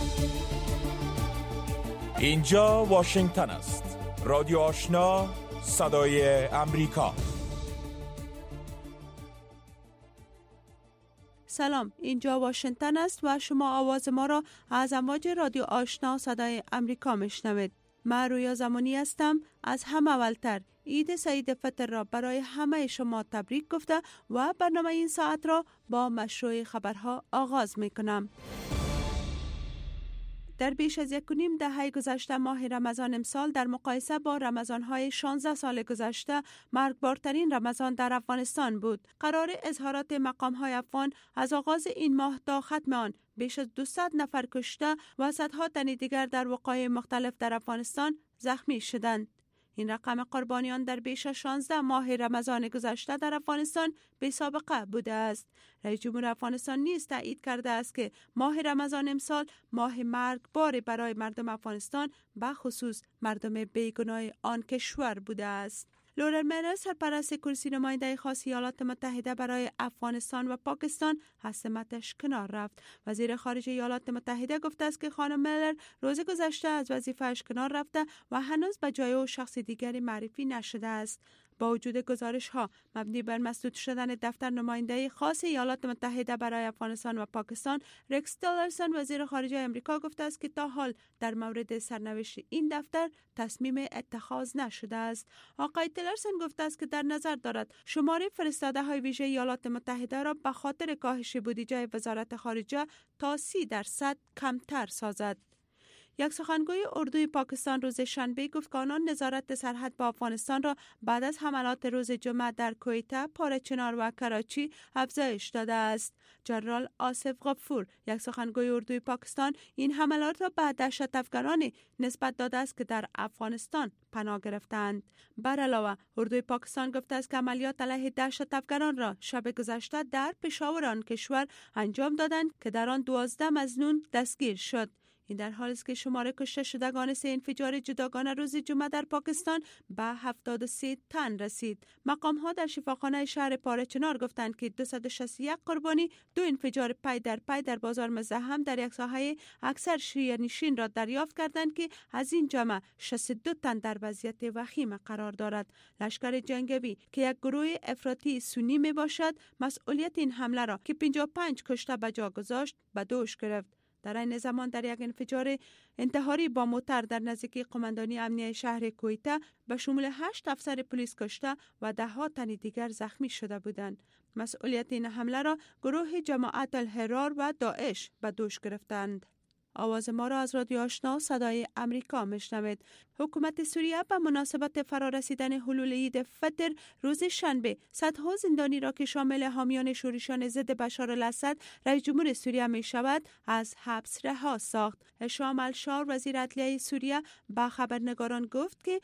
اینجا واشنگتن است. رادیو آشنا، صدای امریکا. سلام، اینجا واشنگتن است و شما آواز ما را از امواج رادیو آشنا صدای امریکا میشنوید. من رویا زمانی هستم. از هم اولتر عید سعید فطر را برای همه شما تبریک گفته و برنامه این ساعت را با مشروع خبرها آغاز میکنم. در بیش از 1.5 دهه گذشته ماه رمضان امسال در مقایسه با رمضان‌های 16 سال گذشته مرگبارترین رمضان در افغانستان بود. قرار اظهارات مقام‌های افغان از آغاز این ماه تا ختم آن بیش از 200 نفر کشته و صدها تن دیگر در وقایع مختلف در افغانستان زخمی شدند. این رقم قربانیان در بیش از 16 ماه رمضان گذشته در افغانستان بی سابقه بوده است. رئیس جمهور افغانستان نیز تایید کرده است که ماه رمضان امسال ماه مرگبار برای مردم افغانستان، به خصوص مردم بیگناه آن کشور بوده است. لورن ملر، سرپرست کرسی نماینده خاص ایالات متحده برای افغانستان و پاکستان، از سمتش کنار رفت. وزیر خارجه ایالات متحده گفته است که خانم ملر روز گذشته از وظیفه‌اش کنار رفته و هنوز به جای او شخص دیگری معرفی نشده است. با وجود گزارش ها مبنی بر مسدود شدن دفتر نماینده خاص ایالات متحده برای افغانستان و پاکستان، رکس تیلرسون وزیر خارجه امریکا گفته است که تا حال در مورد سرنوشت این دفتر تصمیم اتخاذ نشده است. آقای تیلرسون گفته است که در نظر دارد شماره فرستاده های ویژه ایالات متحده را به خاطر کاهش بودجه وزارت خارجه تا 30% کمتر سازد. یک سخنگوی اردوی پاکستان روز شنبه گفت که آنان نظارت سرحد با افغانستان را بعد از حملات روز جمعه در کویته، پاره‌چنار و کراچی افزایش داده است. جنرال آصف غفور، یک سخنگوی اردوی پاکستان، این حملات را به دهشت افغانانی نسبت داده است که در افغانستان پناه گرفتند. بر علاوه اردوی پاکستان گفته است که عملیات علیه دهشت افغانان را شب گذشته در پشاور آن کشور انجام دادند که در آن 12 مظنون دستگیر شد. این در حالی است که شماره کشته شدگان 3 انفجار جداگانه روز جمعه در پاکستان به 73 تن رسید. مقام ها در شفاخانه شهر پاره‌چنار گفتند که 261 قربانی 2 انفجار پی در پی در بازار مزاحم در یک ساحه اکثر شیعه نشین را دریافت کردند که از این جمع 62 تن در وضعیت وخیم قرار دارد. لشکر جنگی که یک گروه افراطی سنی می باشد مسئولیت این حمله را که 55 کشته به جا گذاشت به دوش گرفت. در این زمان در یک انفجار انتحاری با موتر در نزدیکی قماندانی امنیه شهر کویته به شمول 8 افسر پلیس کشته و 10 تن دیگر زخمی شده بودند. مسئولیت این حمله را گروه جماعت الحرار و داعش به دوش گرفتند. آواز ما را از رادیو آشنا صدای امریکا میشنوید. حکومت سوریه به مناسبت فرارسیدن حلول عید فطر روز شنبه صدها زندانی را که شامل حامیان شورشیان ضد بشار الاسد رئیس جمهور سوریه می شود از حبس رها ساخت. هشام الشار، وزیر عدلیه سوریه، به خبرنگاران گفت که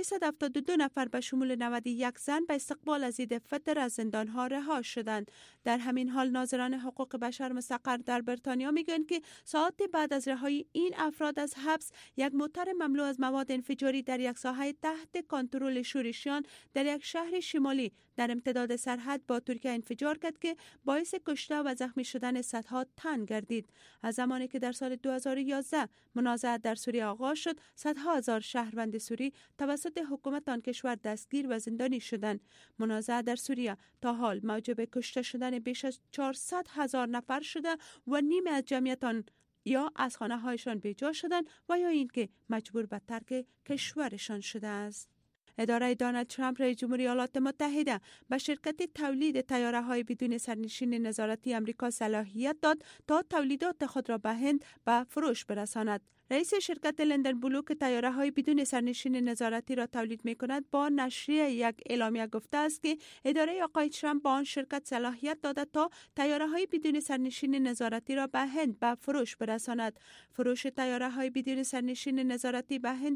672 نفر به شمول 91 زن به استقبال از عید فطر از زندانها رها شدند. در همین حال ناظران حقوق بشر مستقر در بریتانیا میگویند که ساعات بعد از رهایی این افراد از حبس، یک موتر مملو از مواد انفجاری در یک ساحه تحت کنترل شورشیان در یک شهر شمالی در امتداد سرحد با ترکیه انفجار کرد که باعث کشته و زخمی شدن صدها تن گردید. از زمانی که در سال 2011 منازعات در سوریه آغاز شد، صدها هزار شهروند سوری توسط حکومت آن کشور دستگیر و زندانی شدند. منازعات در سوریه تا حال موجب کشته شدن بیش از 400,000 نفر شده و نیمه از جمعیت آن یا از خانه هایشان بیجا شدن و یا اینکه مجبور به ترک کشورشان شده است. اداره دونالد ترامپ رئیس جمهور ایالات متحده به شرکت تولید طیاره‌های بدون سرنشین نظارتی آمریکا صلاحیت داد تا تولیدات خود را به هند به فروش برساند. رئیس شرکت لندن بلو که طیاره‌های بدون سرنشین نظارتی را تولید می‌کند با نشریه یک اعلامیه گفته است که اداره آقای ترامپ با آن شرکت صلاحیت داده تا طیاره‌های بدون سرنشین نظارتی را به هند به فروش برساند. فروش طیاره‌های بدون سرنشین نظارتی به هند در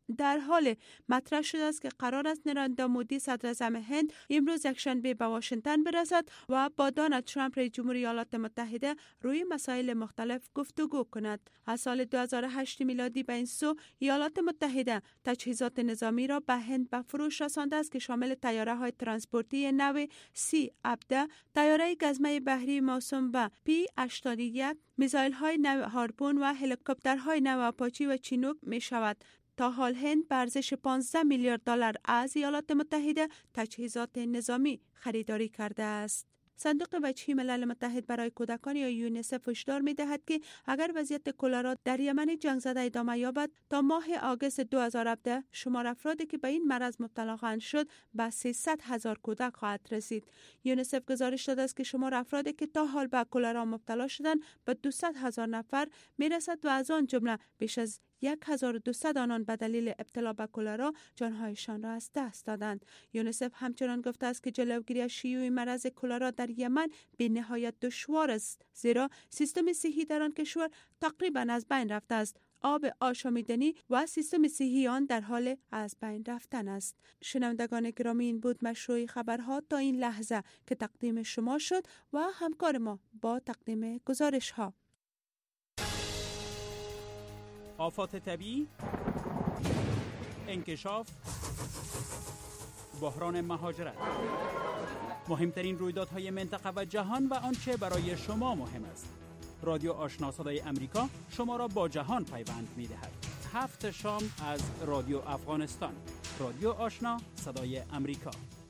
در حال مطرح شده است که قرار است نریندرا مودی صدر اعظم هند امروز یکشنبه به واشنگتن برسد و با دونالد ترامپ رئیس جمهوری ایالات متحده روی مسائل مختلف گفتگو کند. از سال 2008 میلادی به این سو ایالات متحده تجهیزات نظامی را به هند به فروش رسانده است که شامل طیاره‌های ترانسپورتی نو C-17، طیاره گزمه بحری موسوم به P-81، میزایل‌های نو هارپون و هلیکوپترهای نو آپاچی و چینوک می شود. تا حال هند به ارزش 15 میلیارد دلار از ایالات متحده تجهیزات نظامی خریداری کرده است. صندوق وجهی ملل متحد برای کودکان یا یونیسف هشدار می‌دهد که اگر وضعیت کلرا در یمن جنگ زده ادامه یابد تا ماه آگوست 2017 شمار افرادی که به این مرض مبتلا خواهند شد به 300,000 کودک خواهد رسید. یونیسف گزارش داده است که شمار افرادی که تا حال به کلرا مبتلا شدند به 200,000 نفر میرسد و از آن جمله بیش از 1200 آنان به دلیل ابتلا به کلرا جانهایشان را از دست دادند. یونیسف همچنان گفته است که جلوگیری از شیوع مرض کلرا در یمن به نهایت دشوار است، زیرا سیستم صحی در آن کشور تقریبا از بین رفته است. آب آشامیدنی و سیستم صحی آن در حال از بین رفتن است. شنوندگان گرامی، این بود مشروع خبرها تا این لحظه که تقدیم شما شد و همکار ما با تقدیم گزارش ها. آفات طبیعی، انکشاف، بحران مهاجرت، مهمترین رویدادهای منطقه و جهان و آنچه برای شما مهم است. رادیو آشنا صدای امریکا شما را با جهان پیوند می‌دهد. 7 شام از رادیو افغانستان. رادیو آشنا صدای امریکا.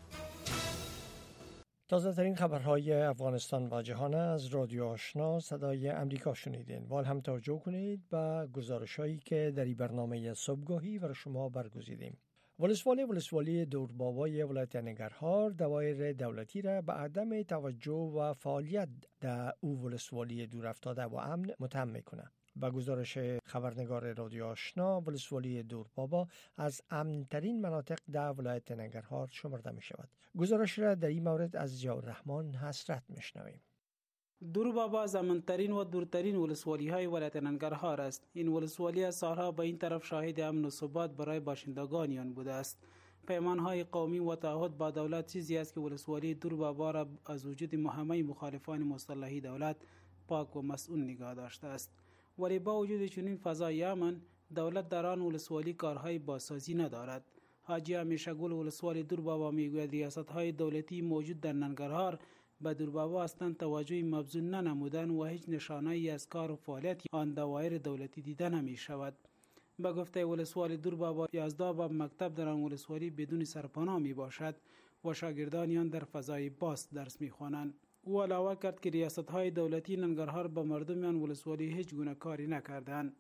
تازه ترین خبرهای افغانستان و جهان از رادیو آشنا صدای امریکا شنیدین. وال هم توجه کنید به گزارش‌هایی که در این برنامه صبحگاهی برای شما برگزیدیم. ولسوالی دوربابای ولایت ننگرهار دوایر دولتی را به عدم توجه و فعالیت در او ولسوالی دور افتاده و امن متهم میکنه. با گزارش خبرنگار رادیو آشنا، ولسوالی دوربابا از امن‌ترین مناطق در ولایت ننگرهار شمرده می شود. گزارش را در این مورد از ضیاءالرحمن حسرت میشنویم. دوربابا از امن‌ترین و دورترین ولسوالی‌های ولایت ننگرهار است. این ولسوالی از سالها به این طرف شاهد امن و ثبات برای باشندگان آن بوده است. پیمان‌های قومی و تعهد با دولت چیزی است که ولسوالی دوربابا را از وجود همه مخالفان مسلحی دولت پاک و مسئول نگاه داشته است. ولی با وجود چنین فضای امن، دولت در آن ولسوالی کارهای بازسازی ندارد. حاجی همیشه‌گل ولسوالی دوربابا میگوید ریاست‌های دولتی موجود در ننگرهار به دوربابا اصلا توجه مبذول ننمودن و هیچ نشانه‌ای از کار و فعالیت آن دوایر دولتی دیده نمی شود. به گفته ولسوالی دوربابا 11 باب مکتب در آن ولسوالی بدون سرپناه می باشد و شاگردان آن در فضای باز درس می خوانند. او علاوه کرد که ریاست‌های دولتی ننگرهار به مردم آن ولسوالی هیچ گونه کاری نکردند.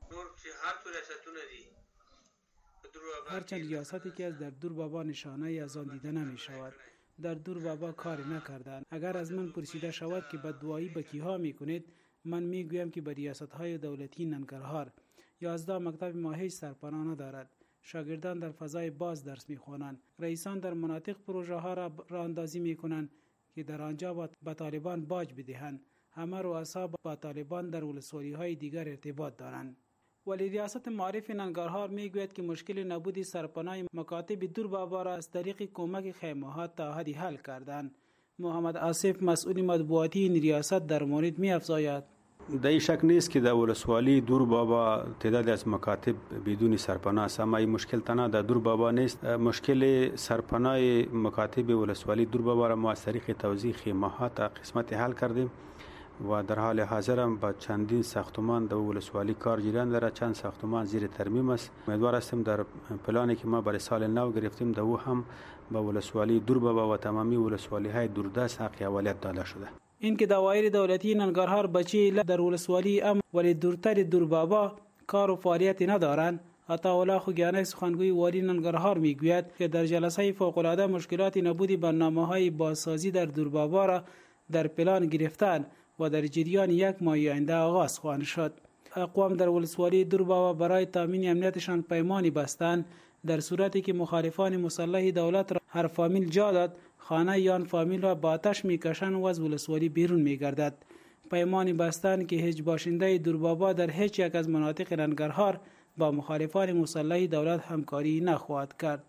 هرچند ریاستی که از در دوربابا نشانه‌ای از آن دیده نمی شود. در دوربابا کاری نکردند. اگر از من پرسیده شود که بددعایی به کیها میکنید، من میگویم که به ریاست‌های دولتی ننگرهار. 11 مکتب ما هیچ سرپناه ندارد. شاگردان در فضای باز درس میخوانند. رئیسان در مناطق پروژه ها را راهاندازی میکنند که در آنجا به طالبان باج بدهند. همه رؤسا با طالبان در ولسوالی های دیگر ارتباط دارند. ولی ریاست معارف ننگرهار میگوید که مشکل نبود سرپناه مکاتب دوربابا را از طریق کمک خیمه‌ها تا حدی حل کردند. محمد آصف مسئول مطبوعاتی این ریاست در مورد می‌افزاید: در این شک نیست که در ولسوالی دوربابا تعدادی از مکاتب بدون سرپناه است، اما این مشکل تنها در دوربابا نیست. مشکل سرپناه مکاتب ولسوالی دوربابا را ما از طریق توزیع خیمه‌ها تا قسمت حل کردیم و در حال حاضر هم با چندین ساختمان در ولسوالی کار جریان دارد. چند ساختمان زیر ترمیم است. امیدوار هستیم در پلانی که ما برای سال نو گرفتیم در او هم با ولسوالی دوربابا و تمامی ولسوالی های دوردست حق اولویت داده شده. این که دوایر دولتی ننگرهار بچی در ولسوالی ولی دورتر دوربابا کار و فعالیتی ندارند. عطاالله خوگیانی سخنگوی والی ننگرهار میگوید که در جلسه فوق‌العاده مشکلات نبود برنامه‌های بازسازی در دوربابا را در پلان گرفتند و در جریان یک ماه آینده آغاز خواهد شد. اقوام در ولسوالی دوربابا برای تامین امنیتشان پیمانی بستند. در صورتی که مخالفان مسلح دولت را هر فامیل جا داد، خانه یا فامیل را با آتش میکشند و از ولسوالی بیرون میگردد. پیمانی بستند که هیچ باشنده دوربابا در هیچ یک از مناطق ننگرهار با مخالفان مسلح دولت همکاری نخواهد کرد.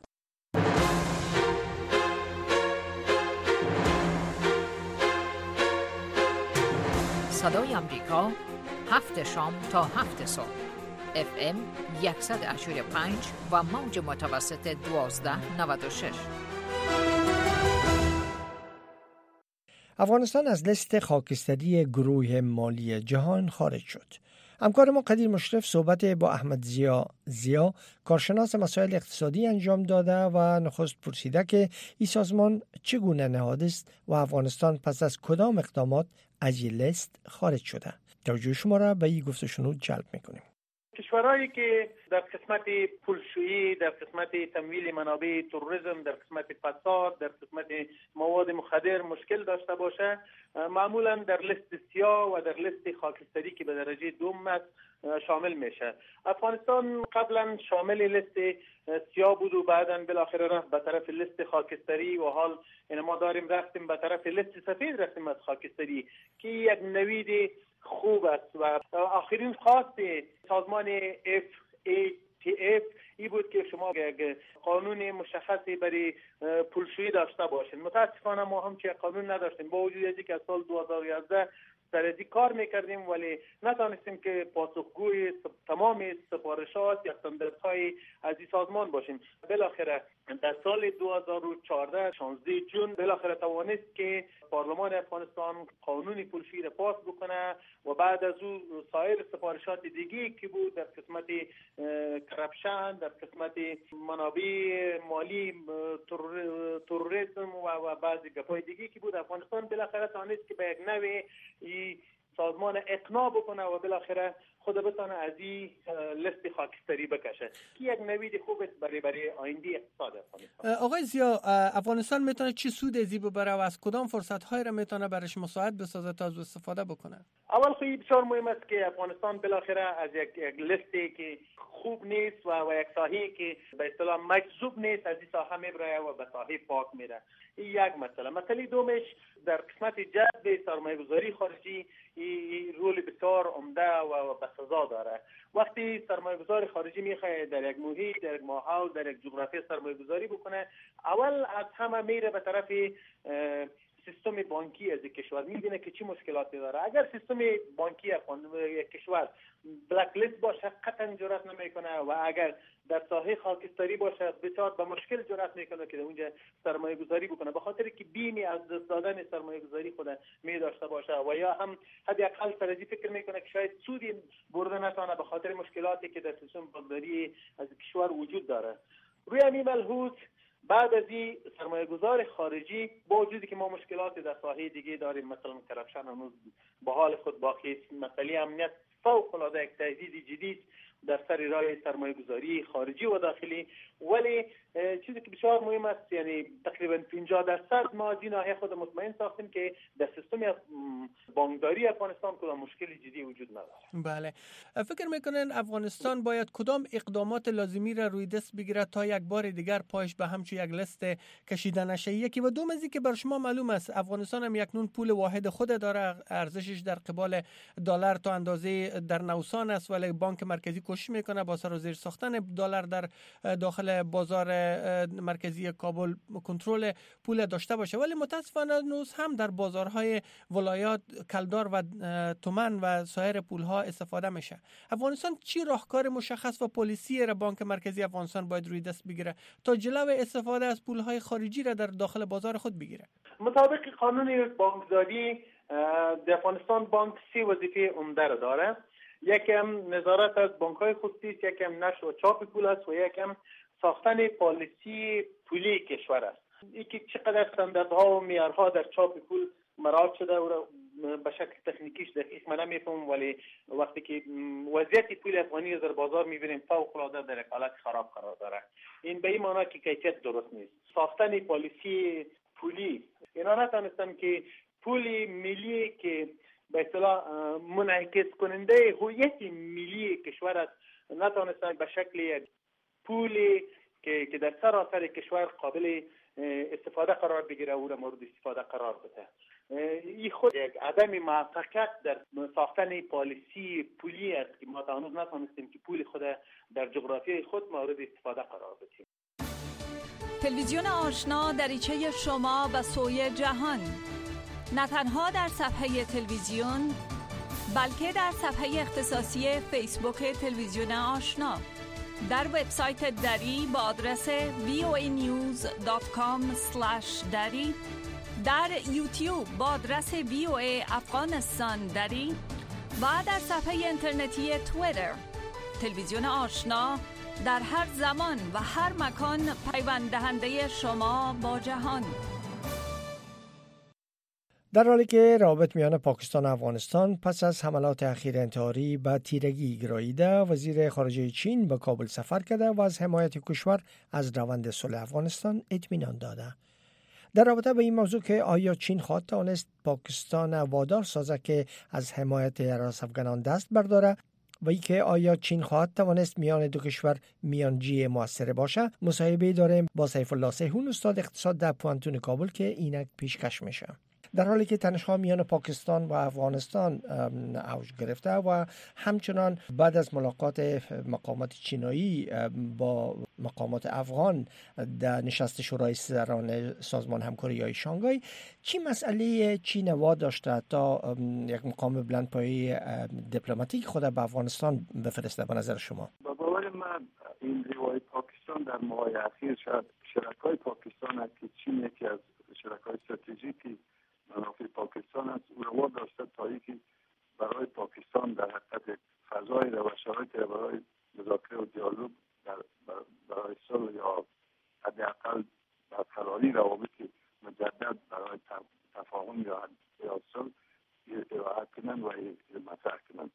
صدای آمریکا 7 شام تا 7 صبح FM 100.5 و موج متوسط 1296. افغانستان از لیست خاکستری گروه مالی جهان خارج شد. همکار ما قدیر مشرف صحبت با احمد زیا کارشناس مسائل اقتصادی انجام داده و نخست پرسیده که این سازمان چگونه نهاد است و افغانستان پس از کدام اقدامات از این لیست خارج شده. توجه شما را به این گفت و شنود جلب میکنیم. کشورهایی که در قسمت پولشویی، در قسمت تمویل منابع تروریسم، در قسمت فساد، در قسمت مواد مخدر مشکل داشته باشه، معمولا در لیست سیاه و در لیست خاکستری که به درجه دوم است شامل میشه. افغانستان قبلا شامل لیست سیاه بود و بعدا بالاخره رفت به طرف لیست خاکستری و حال ما داریم رفتیم به طرف لیست سفید، رفتیم از خاکستری که یک نوید خوب است. و آخرین خواست سازمان FATF ای بود که شما قانون مشخصی برای پولشویی داشته باشین. متاسفانه ما هم چه قانون نداشتیم، با وجود اینکه از سال 2011 در ازی کار میکردیم ولی نتانستیم که پاسخگوی تمام سفارشات یا استانداردهای از این سازمان باشیم. بالاخره در سال 2014 16 جون بالاخره توانست که پارلمان افغانستان قانون پولشویی را پاس بکنه و بعد از او سایر سفارشات دیگه که بود در قسمت کرپشن، در قسمت منابع مالی تروریسم و بعضی گپای دیگه که بود، افغانستان بالاخره توانست که به یک نوع سازمان اقناع بکنه و بالاخره خود بتانه از این لیست خاکستری بکشه که یک نوید خوب است برای آینده اقتصاد افغانستان. آقای زیا، افغانستان میتونه چه سود ازی ببره و از کدام فرصت‌های را میتونه برش مساعد بسازه تا از استفاده بکنه؟ اول خیلی بسیار مهم است که افغانستان بالاخره از یک لیستی که خوب نیست و یک ساحه‌ای که به اصطلاح مجذوب نیست از این ساحه میبره و به ساحه پاک میره. این یک مسئله. مسئله دومش در قسمت جذب سرمایه‌گذاری خارجی رول بسیار عمده و بسزا داره. وقتی سرمایه‌گذار خارجی میخواد در یک محیط، در یک ماحول، در یک جغرافی سرمایه‌گذاری بکنه، اول از همه میره به طرف سیستم بانکی از کشور، میبینه که چه مشکلاتی داره. اگر سیستم بانکی یک کشور بلک لیست باشه قطعا جرأت نمیکنه و اگر در ساحه خاکستری باشه بسیار به مشکل جرأت میکنه که اونجا سرمایه گذاری بکنه، به خاطر که بیمی از دست دادن سرمایه گذاری خود می داشته باشه و یا هم حداقل سرزی فکر میکنه که شاید سودی برده نتونه به خاطر مشکلاتی که در سیستم بانکداری از کشور وجود داره. روی همین ملحوظ بعد از این سرمایه‌گذار خارجی با وجودی که ما مشکلات در ساحه دیگه داریم، مثلا کرپشن هنوز به حال خود باقی است، مسئله امنیت فوق‌العاده یک تهدید جدید در سر راه سرمایه‌گذاری خارجی و داخلی، ولی چیزی که بسیار مهم است یعنی تقریبا 50% ما از این ناحیه خود مطمئن ساختیم که در سیستم بانکداری افغانستان کدام مشکل جدی وجود نداره. بله، فکر میکنن افغانستان باید کدام اقدامات لازمی را روی دست بگیرد تا یک بار دیگر پایش به همچون یک لیست کشیده نشه؟ یکی و دوم از اینکه بر شما معلوم است افغانستان هم یکنون پول واحد خود داره، ارزشش در قبال دلار تا اندازه در نوسان است، ولی بانک مرکزی کوشش میکنه با سر و زیر ساختن دلار در داخل بازار مرکزی کابل کنترل پول داشته باشه، ولی متاسفانه نوز هم در بازارهای ولایات کلدار و تومن و سایر پولها استفاده میشه. افغانستان چی راهکار مشخص و پالیسی را بانک مرکزی افغانستان باید روی دست بگیره تا جلو استفاده از پولهای خارجی را در داخل بازار خود بگیره؟ مطابق قانون بانکداری در افغانستان بانک 3 وظیفه عمده را داره. یکم نظارت از بانک‌های خصوصی، یکم نشر و چاپ پول است و یکم ساختن پالیسی پولی کشور است. اینکه چقدر استانداردها و معیارها در چاپ پول مراعات شده و به شکل تکنیکیش دقیق من نمیفهمم، ولی وقتی که وضعیت پول افغانی در بازار میبینیم فوق‌العاده در یک حالت خراب قرار داره. این به این معنی که کیفیت درست نیست. ساختن پالیسی پولی اینا نتونستن که پول ملی که به اصطلاح منعکس کننده هویت ملی کشور است نتونستن به شکل یک پولی که در سراسر کشور قابل استفاده قرار بگیره او را مورد استفاده قرار بده. این خود یک عدم موفقیت در ساختن پالیسی پولی است که ما تا هنوز نتوانستیم که پول خود در جغرافیای خود مورد استفاده قرار بدیم. تلویزیون آشنا دریچه شما به سوی جهان، نه تنها در صفحه تلویزیون بلکه در صفحه اختصاصی فیسبوک تلویزیون آشنا، در وبسایت دری با آدرس voanews.com/dari، در یوتیوب با آدرس VOA افغانستان دری و در صفحه اینترنتی توییتر. تلویزیون آشنا در هر زمان و هر مکان پیوند دهنده شما با جهان. در حالی که روابط میان پاکستان و افغانستان پس از حملات اخیر انتحاری به تیرگی گراییده، وزیر خارجه چین به کابل سفر کرده و از حمایت کشور از روند صلح افغانستان اطمینان داده. در رابطه به این موضوع که آیا چین خواهد توانست پاکستان وادار سازد که از حمایت هراس افغانان دست برداره و ای که آیا چین خواهد توانست میان دو کشور میانجی موثر باشه، مصاحبه داریم با سیف الله سیحون، استاد اقتصاد در پوانتون کابل که اینک پیشکش میشه. در حالی که تنش‌ها میان پاکستان و افغانستان اوج گرفته و همچنان بعد از ملاقات مقامات چینایی با مقامات افغان در نشست شورای سران سازمان همکاری شانگهای، چی مسئله چین واداشته تا یک مقام بلندپایه دیپلماتیک خود به افغانستان بفرسته به نظر شما؟ با باور من این روای پاکستان در ماهای اخیر شاید شرکای پاکستان است که چین یکی از شرکای استراتژیکی منافع پاکستان است، او رو داشته تا اینکه برای پاکستان در حقیقت فضای و شرایطی برای مذاکره و دیالوگ برای صلح یا حداقل برقراری روابط مجدد برای تفاهم یا صلح ارائه کنند و مطرح کنند.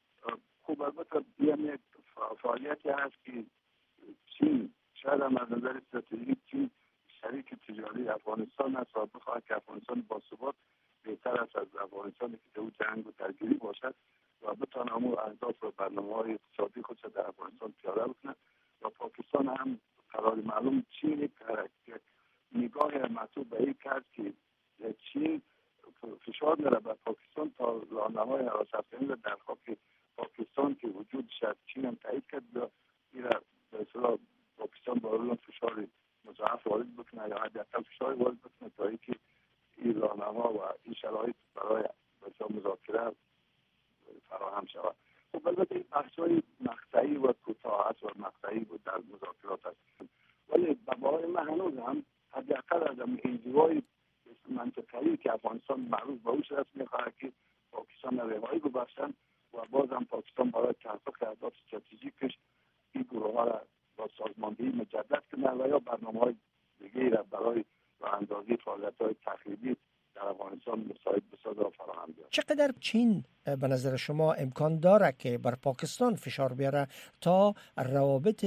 خب البته این یک فعالیتی هست که چین شاید هم از نظر استراتژیک چین شریک تجاری افغانستان است و بخواهد که افغانستان با ثبات بهتر است از افغانستانی که در جنگ و درگیری باشد و بتواند همون اهداف و برنامه‌های اقتصادی خودش در افغانستان پیاده بکند. و پاکستان هم قرار معلوم چین یک نگاه مطلوب به این کرد که چین فشار میاره بر پاکستان تا راهنمای حراسافکنی را در خاک پاکستان که وجود شد چین هم تایید کرد و این را به اصطلاح پاکستان با اون فشار مضاعف وارد بکنه یا حداقل فشار وارد بکنه تا اینکه این راهنما و این شرایط برای مذاکره فراهم شود. خب البته این بحث‌های مقطعی و کوتاه است و مقطعی بود در مذاکرات است، ولی به باور من هنوز هم حداقل از انزوای منطقه‌ای که افغانستان معروف به اوش است می‌خواهد که پاکستان رهایی ببخشند و باز هم پاکستان برای تحقق اهداف استراتژیکش این گروه‌ها را با سازماندهی مجدد کنه و یا برنامه‌های دیگه‌ای را برای راه‌اندازی فعالیت‌های تخریبی در افغانستان مساعد بسازد و فراهم بیاورد. چقدر چین به نظر شما امکان داره که بر پاکستان فشار بیاره تا روابط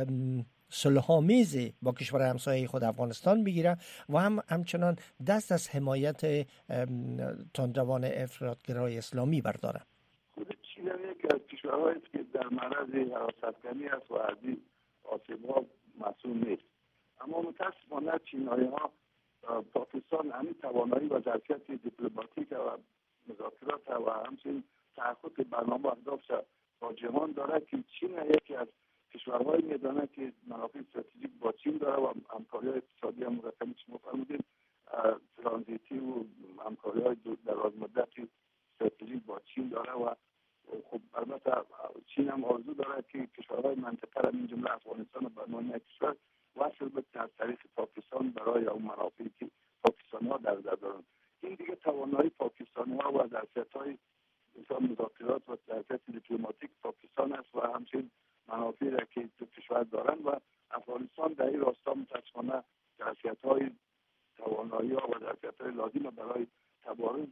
صلح‌آمیز با کشور همسایه خود افغانستان بگیره و همچنان دست از حمایت تندروان افراطگرای اسلامی برداره؟ خود چین یکی از کشورهایی است که در معرض حراست‌کنی است و از این آسیب‌ها مسئول نیست. اما متأسفانه چینایی‌ها پاکستان همین توانایی و ظرفیت دیپلماتیک و مذاکرات و همچنین تحقق برنامه اهداف با جهان داره که چین یکی از کشورهایی میدانه که منافع استراتژیک با چین داره و همکاری‌های اقتصادی هم مرتبط شما فرمودید ترانزیتی و همکاری‌های دراز مدتی استراتژیک با چین داره و خب البته چین هم آرزو داره که کشورهای منطقه را من جمله افغانستان و برنامه یک کشور وصل به از طریق پاکستان برای اون منافعی که پاکستانی‌ها در دارند. این دیگه توانایی پاکستانی‌ها و ظرفیت‌های مذاکرات و ظرفیت دیپلماتیک پاکستان است و همچنین منافعی را که دو کشور دارند و افغانستان در این راستا متأسفانه ظرفیت‌های توانایی‌ها و ظرفیت‌های لازم برای تبارز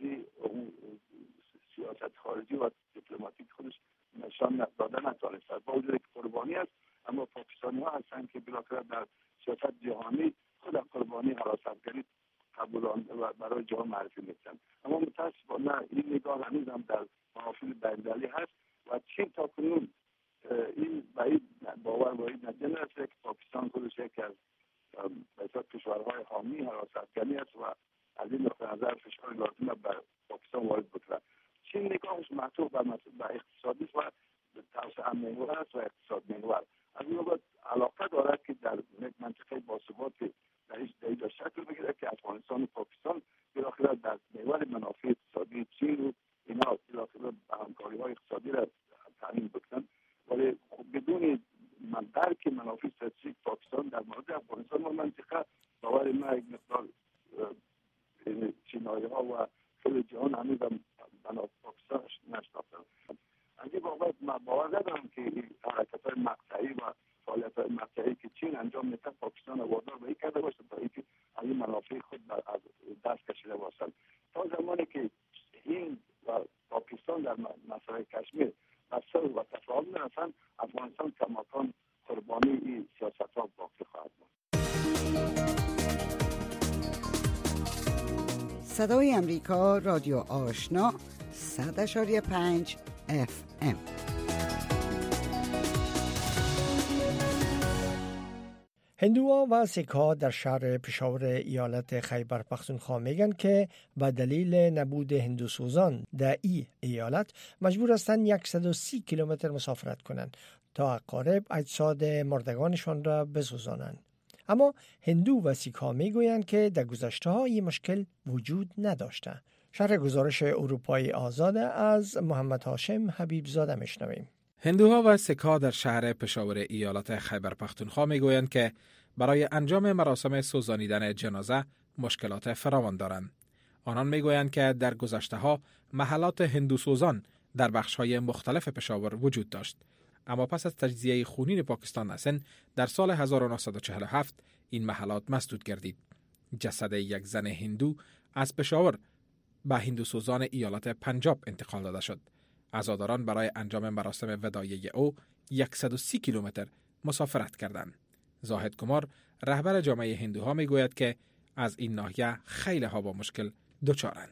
سیاست خارجی و دیپلماتیک خودش نشان داده نتوانست. با وجود که قربانی است، اما پاکستانی‌ها هستند که بالاخره در سیاست جهانی خود قربانی حراسافکنی قبولان و برای جهان معرفی می‌کنند. اما متأسفانه این نگاه هنوز هم در محافل بین‌المللی هست و چین تاکنون این بعید باور و این نتیجه نرسیده که پاکستان خودش یکی از کشورهای حامی حراسافکنی است و از این نقطه نظر فشار لازم محور است و اقتصاد محور. از این بابت علاقه دارد که در منطقه باثبات در این شکل بگیره که افغانستان و پاکستان بالاخره در محور منافع اقتصادی چین و اینا بالاخره همکاری‌های اقتصادی را تعیین بکنن، ولی بدون درک منافع استراتژیک پاکستان در مورد افغانستان و منطقه باور ما یک مقدار چینایی‌ها و خیلی جهان هنوز منافع پاکستان نشناختن. از این بابت من باور ندارم که حرکت‌های مقطعی و فعالیت‌های مقطعی که چین انجام میده پاکستان رو وادار به این کرده باشه تا اینکه از این منافع خود از دست کشیده باشند. تا زمانی که هند و پاکستان در مسئله کشمیر و صلح و تفاهم نرسند، افغانستان کماکان قربانی این سیاست‌ها باقی خواهد بود. صدای امریکا، رادیو آشنا، 100.5 FM. هندوها و سیکها در شهر پشاور ایالت خیبر پختونخوا میگن که به دلیل نبود هندوسوزان در این ایالت مجبور هستند 130 کیلومتر مسافرت کنند تا اقارب اجساد مردگانشان را بسوزانند. اما هندو و سیکها میگویند که در گذشته ها این مشکل وجود نداشته. شرح گزارش اروپای آزاد از محمد هاشم حبیب زاده میشنویم. هندوها و سیکها در شهر پشاور ایالت خیبر پختونخوا میگویند که برای انجام مراسم سوزانیدن جنازه مشکلات فراوان دارند. آنان میگویند که در گذشته ها محلات هندوسوزان در بخش‌های مختلف پشاور وجود داشت، اما پس از تجزیه خونین پاکستان از هند در سال 1947 این محلات مسدود گردید. جسد یک زن هندو از پشاور به هندوسوزان ایالت پنجاب انتقال داده شد. عزاداران برای انجام مراسم وداعی او 130 کیلومتر مسافرت کردند. زاهد کمار رهبر جامعه هندوها میگوید که از این ناحیه خیلی ها با مشکل دچارند.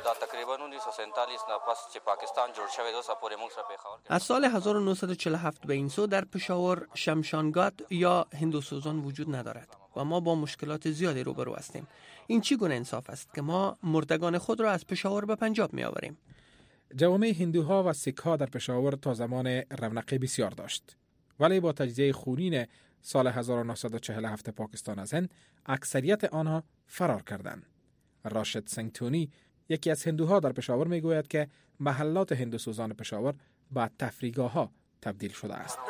از سال 1947 به این سو در پشاور شمشانگات یا هندوسوزان وجود ندارد و ما با مشکلات زیادی روبرو هستیم. این چی گونه انصاف است که ما مردگان خود را از پشاور به پنجاب می آوریم؟ جوامع هندوها و سیکها در پشاور تا زمان رونق بسیار داشت، ولی با تجزیه خونین سال 1947 پاکستان از هند اکثریت آنها فرار کردند. راشد سنگتونی یکی از هندوها در پشاور میگوید که محلات هندوسوزان پشاور به تفریحگاه‌ها تبدیل شده است.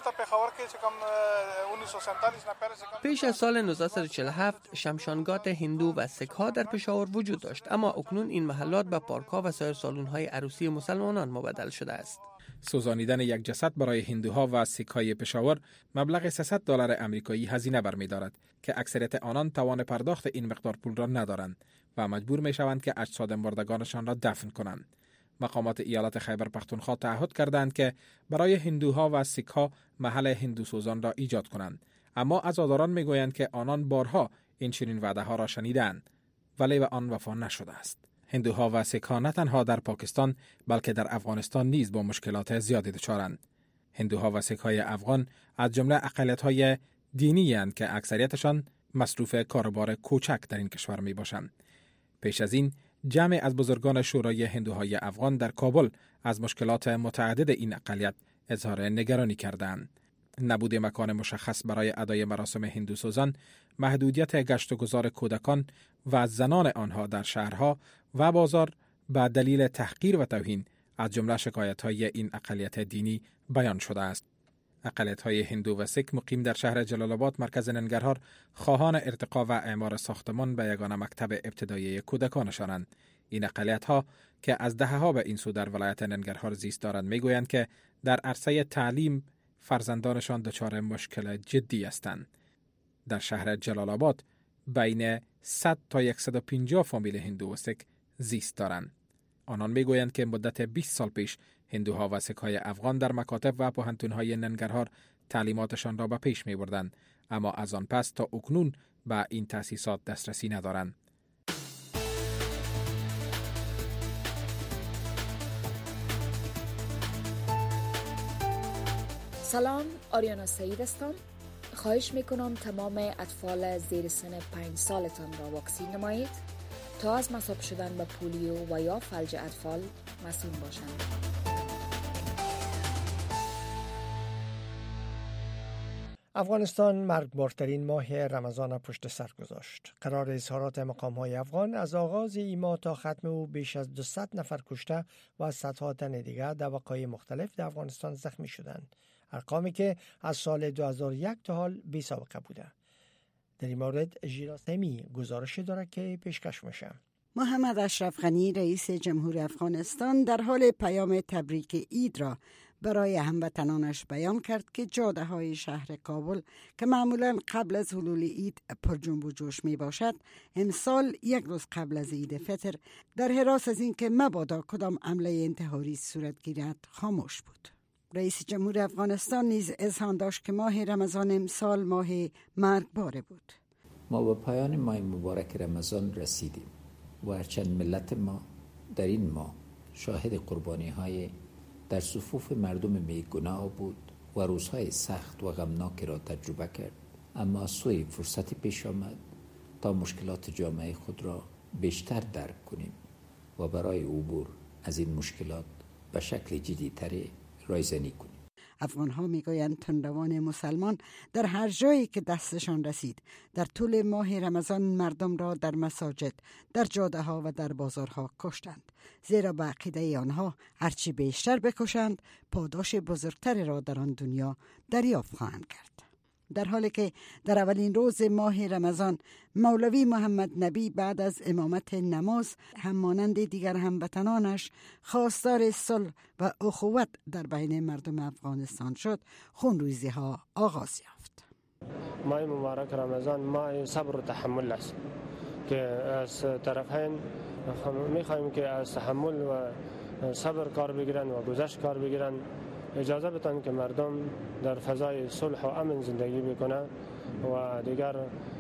پیش از سال 1947 شمشانگات هندو و سیکها در پشاور وجود داشت، اما اکنون این محلات به پارک‌ها و سایر سالن‌های عروسی مسلمانان مبدل شده است. سوزانیدن یک جسد برای هندوها و سیک‌های پشاور مبلغ $300 آمریکایی هزینه برمی‌دارد که اکثریت آنان توان پرداخت این مقدار پول را ندارند و مجبور می‌شوند که اجساد مردگانشان را دفن کنند. مقامات ایالت خیبر پختونخوا تعهد کردند که برای هندوها و سیکها محل هندوسوزان را ایجاد کنند، اما عزاداران میگویند که آنان بارها این چنین وعده‌ها را شنیدند ولی به آن وفا نشده است. هندوها و سیکها نه تنها در پاکستان بلکه در افغانستان نیز با مشکلات زیادی دچارند. هندوها و سیک‌های افغان از جمله اقلیت‌های دینی اند که اکثریتشان مصروف کاروبار کوچک در این کشور میباشند. پیش از این جمع از بزرگان شورای هندوهای افغان در کابل از مشکلات متعدد این اقلیت اظهار نگرانی کردند. نبود مکان مشخص برای ادای مراسم هندوسوزان، محدودیت گشت و گذار کودکان و زنان آنها در شهرها و بازار به دلیل تحقیر و توهین از جمله شکایت‌های این اقلیت دینی بیان شده است. اقلیت‌های هندو و سیک مقیم در شهر جلال آباد مرکز ننگرهار خواهان ارتقا و اعمار ساختمان به یگانه مکتب ابتدایی کودکانشانند. این اقلیت‌ها که از دهه‌ها به این سو در ولایت ننگرهار زیست دارند میگویند که در عرصه تعلیم فرزندانشان دچار مشکل جدی هستند. در شهر جلال آباد بین 100 تا 150 فامیل هندو و سیک زیست دارند. آنان میگویند که مدت 20 سال پیش هندوها و سیک‌های افغان در مکاتب و پوهنتون‌های ننگرهار تعلیماتشان را به پیش می‌بردند، اما از آن پس تا اکنون به این تأسیسات دسترسی ندارند. سلام، آریانا سعید هستم. خواهش میکنم تمام اطفال زیر سن 5 سالتان را واکسین نمایید تا از مصاب شدن به پولیو و یا فلج اطفال مسئول باشند. افغانستان مرگبارترین ماه رمضان پشت سر گذاشت. قرار اظهارات مقام‌های افغان از آغاز این ماه تا ختم او بیش از 200 نفر کشته و صدها تن دیگر در وقایع مختلف در افغانستان زخمی شدند. ارقامی که از سال 2001 تا حال بی سابقه بوده. در این مورد ژیراسمی گزارش داره که پیشکش میشه. محمد اشرف غنی رئیس جمهور افغانستان در حال پیام تبریک عید را برای هموطنانش بیان کرد که جاده های شهر کابل که معمولا قبل از حلول عید پر جنب و جوش می باشد، امسال یک روز قبل از عید فطر در هراس از این که مبادا کدام حمله انتحاری صورت گیرد خاموش بود. رئیس جمهور افغانستان نیز اذعان داشت که ماه رمضان امسال ماه مرگبار بود. ما به پایان ماه مبارک رمضان رسیدیم و هرچند ملت ما در این ماه شاهد قربانی های در صفوف مردم بیگناه بود و روزهای سخت و غمناکی را تجربه کرد، اما از سوی فرصتی پیش آمد تا مشکلات جامعه خود را بیشتر درک کنیم و برای عبور از این مشکلات به شکل جدی‌تری رایزنی کنیم. افغان‌ها میگویند تندروان مسلمان در هر جایی که دستشان رسید در طول ماه رمضان مردم را در مساجد، در جاده‌ها و در بازارها کشتند، زیرا به عقیده آنها هرچی بیشتر بکشند پاداش بزرگتری را در آن دنیا دریافت خواهند کرد. در حالی که در اولین روز ماه رمضان مولوی محمد نبی بعد از امامت نماز هم مانند دیگر هموطنانش خواستار صلح و اخوت در بین مردم افغانستان شد، خونریزی ها آغاز یافت. ماه مبارک رمضان ماه صبر و تحمل است که از طرفین میخواهیم که از تحمل و صبر کار بگیرن و گذشت کار بگیرن. اجازه بدن که مردم در فضای صلح و امن زندگی بکنن و دیگر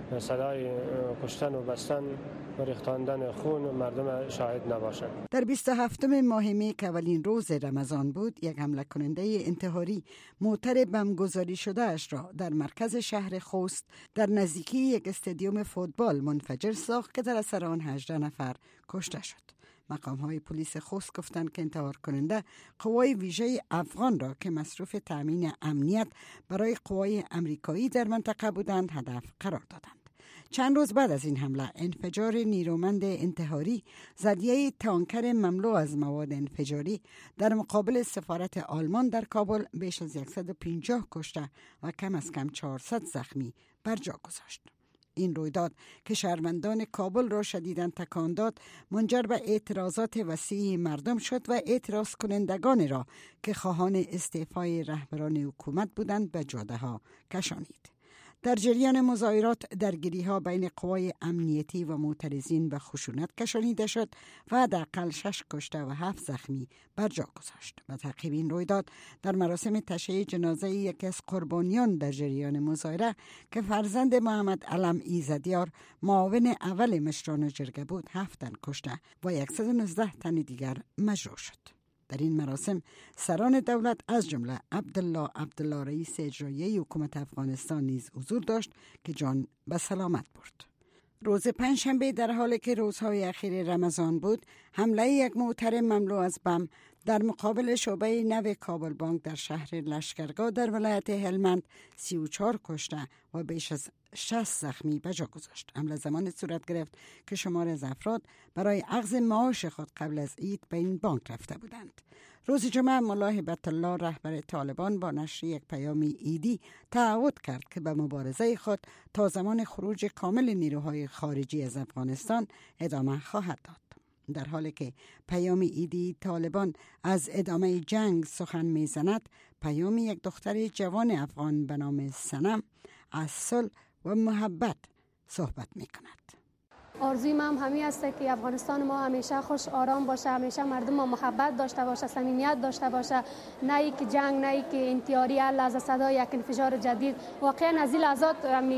صدای کشتن و بستن و ریختاندن خون مردم شاهد نباشد. در 27 ماه می که اولین روز رمضان بود، یک حمله کننده انتحاری موتر بمبگذاری شده اش را در مرکز شهر خوست در نزدیکی یک استادیوم فوتبال منفجر ساخت که در اثر آن 18 نفر کشته شد. مقام‌های پلیس خوست گفتند که انتحار کننده قوای ویژه افغان را که مصروف تامین امنیت برای قوای امریکایی در منطقه بودند هدف قرار دادند. چند روز بعد از این حمله انفجار نیرومند انتحاری زدیه تانکر مملو از مواد انفجاری در مقابل سفارت آلمان در کابل بیش از 150 کشته و کم از کم 400 زخمی بر جا گذاشت. این رویداد که شهروندان کابل را شدیداً تکان داد منجر به اعتراضات وسیع مردم شد و اعتراض کنندگان را که خواهان استعفای رهبران حکومت بودند به جاده ها کشانید. در جریان مظاهرات درگیری‌ها بین قوای امنیتی و معترضین به خشونت کشانیده شد و حداقل 6 کشته و 7 زخمی بر جا گذاشت. و تعقیب این رویداد در مراسم تشییع جنازه یکی از قربانیان در جریان مظاهره که فرزند محمد علم ایزدیار معاون اول مشران جرگه بود 7 تن کشته و 119 تن دیگر مجروح شد. در این مراسم سران دولت از جمله عبدالله رئیس اجرایی حکومت افغانستان نیز حضور داشت که جان به سلامت برد. روز پنجشنبه در حالی که روزهای اخیر رمضان بود، حمله یک موتر مملو از بم در مقابل شعبه نو کابل بانک در شهر لشکرگاه در ولایت هلمند 34 کشته و بیش از 60 زخمی به جا گذاشت. حمله زمان صورت گرفت که شمار از افراد برای اخذ معاش خود قبل از عید به این بانک رفته بودند. روز جمعه ملا هبت الله رهبر طالبان با نشر یک پیام عیدی تعهد کرد که به مبارزه خود تا زمان خروج کامل نیروهای خارجی از افغانستان ادامه خواهد داد. در حالی که پیام عیدی طالبان از ادامه جنگ سخن میزند، پیام یک دختر جوان افغان به نام سنم از صلح و محبت صحبت میکند. آرزوی من همین است که افغانستان ما همیشه خوش آرام باشه، همیشه مردم ما محبت داشته باشه، صمیمیت داشته باشه، نه ای که جنگ، نه ای که انتحاری، لحظه صدا یک انفجار جدید. واقعا از این لحظات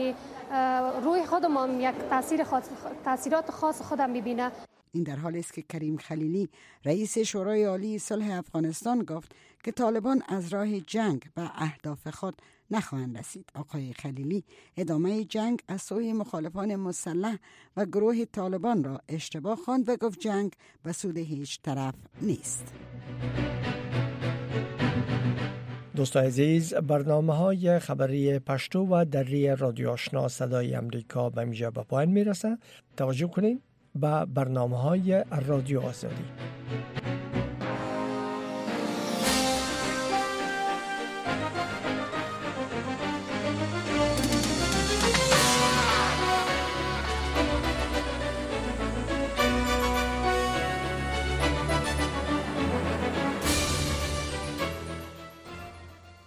روی خودم یک تاثیرات خاص خودم میبینه. این در حالی است که کریم خلیلی رئیس شورای عالی صلح افغانستان گفت که طالبان از راه جنگ به اهداف خود نخواهند رسید. آقای خلیلی ادامه جنگ از سوی مخالفان مسلح و گروه طالبان را اشتباه خواند و گفت جنگ به سود هیچ طرف نیست. دوستان عزیز، برنامه‌های خبری پشتو و دری رادیو آشنا صدای امریکا به اینجا به پایان میرسه. توجه کنین به برنامه‌های رادیو آزادی.